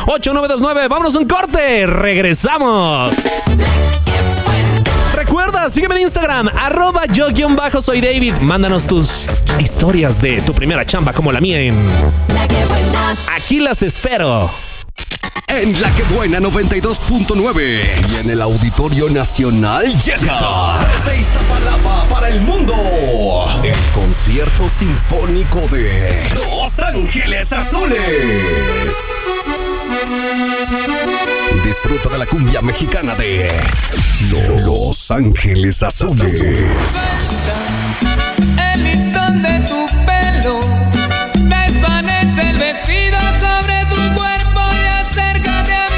8929. Vámonos a un corte. Regresamos. Recuerda, sígueme en Instagram, @yo_soy David. Mándanos tus historias de tu primera chamba como la mía en Aquí las espero. En La Que Buena 92.9 y en el Auditorio Nacional llega desde Iztapalapa para el mundo el concierto sinfónico de Los Ángeles Azules. Disfruta de la cumbia mexicana de Los Ángeles Azules. El listón de tu pelo desvanece el vestido sobre tu cuerpo y acércate a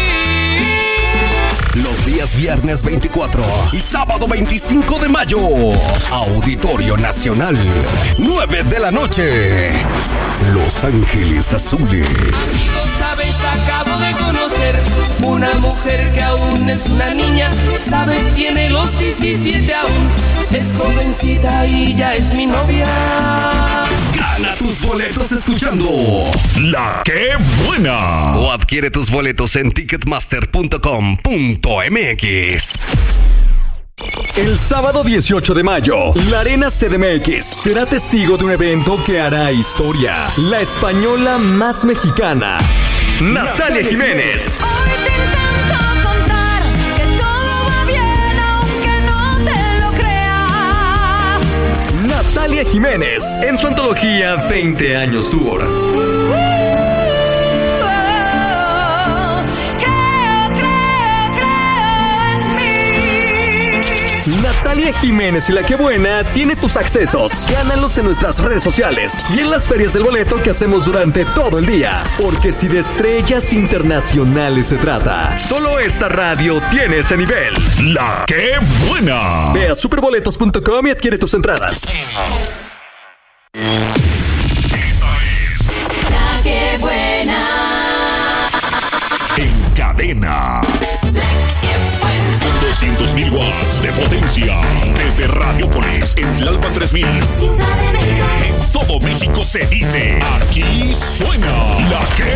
mí. Los días viernes 24 y sábado 25 de mayo. Auditorio Nacional, 9 de la noche. Los Ángeles Azules. Amigo, sabes, acabo de conocer una mujer que aún es una niña. Sabes, tiene los 17 aún. Es jovencita y ya es mi novia. Gana tus boletos escuchando La Que Buena. o adquiere tus boletos en ticketmaster.com.mx. El sábado 18 de mayo, la Arena CDMX será testigo de un evento que hará historia. La española más mexicana, Natalia Jiménez. Hoy te intento contar que todo va bien aunque no te lo creas. Natalia Jiménez en su antología 20 años Tour. Natalia Jiménez y La Que Buena tiene tus accesos. Gánalos en nuestras redes sociales y en las ferias del boleto que hacemos durante todo el día. Porque si de estrellas internacionales se trata, solo esta radio tiene ese nivel. La Que Buena. Ve a superboletos.com y adquiere tus entradas. Esta es La Que Buena. En Cadena. Con 200.000 watts de potencia. Desde Radiopolis en Tlalpan 3000. Ciudad de México. En todo México se dice: aquí suena La Que